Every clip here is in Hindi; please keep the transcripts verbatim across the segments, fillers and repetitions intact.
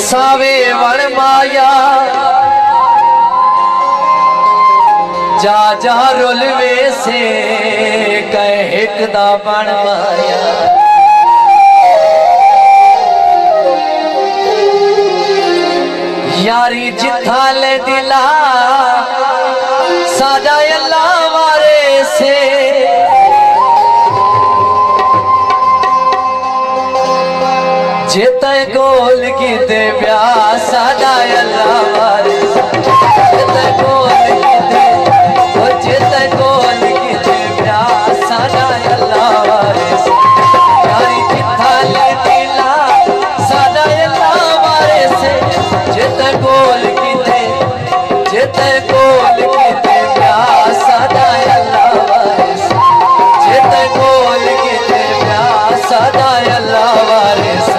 सावे वण माया जा जा रुलवे से कह दा बण माया यारी जिथा ले दिला सादा अल्लाह वारे से जित गोल की दे ब्याह सादा अल्लाह वारे जित गोल की दे ओ जित गोल की दे ब्याह सादा अल्लाह वारे यारी जिथा ले दिला सादा अल्लाह वारे से जित गोल की दे जित गोल की दे ब्याह सादा अल्लाह वारे जित गोल की दे ब्याह सादा अल्लाह वारे से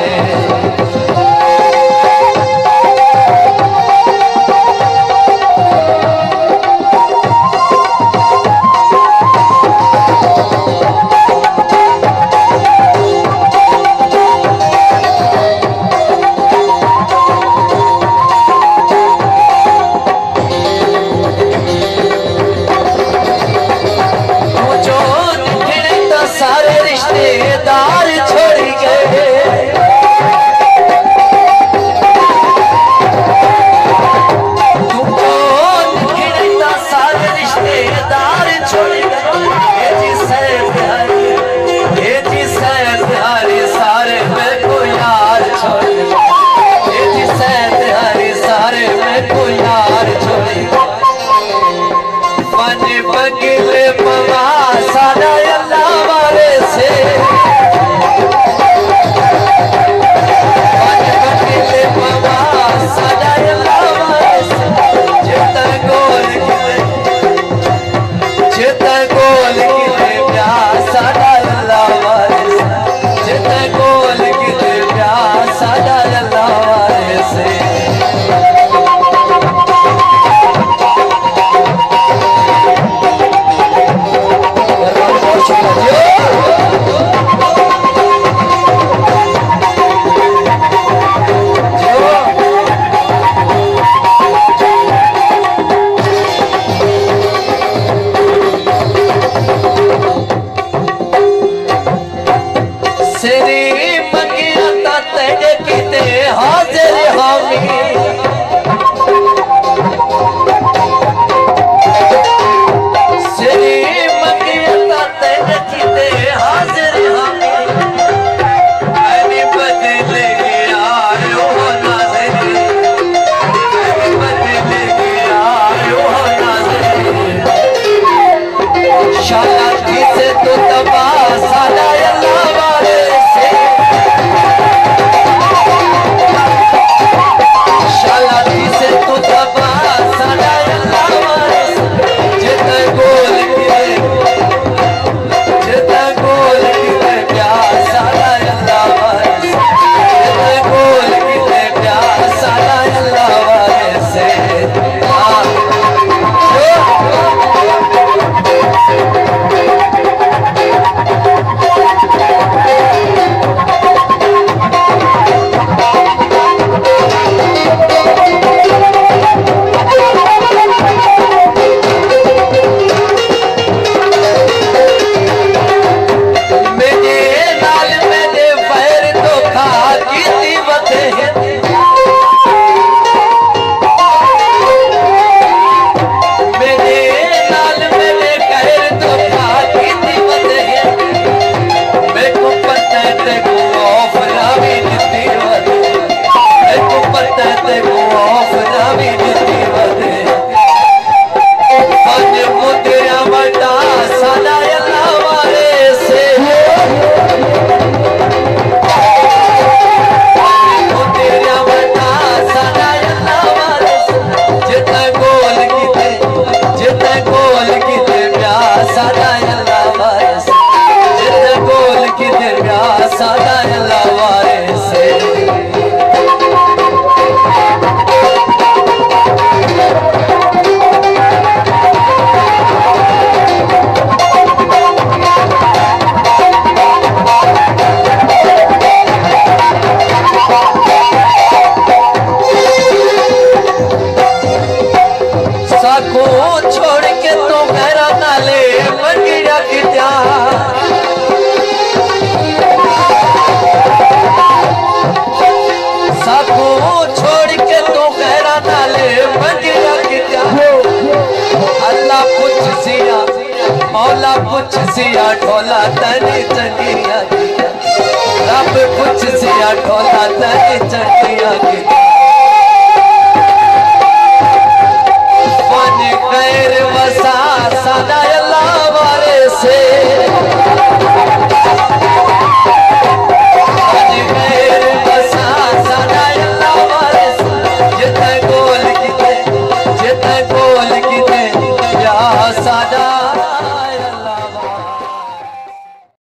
सिया ढोला तनी चंडिया की रब कुछ सिया ढोला तनी चंडिया की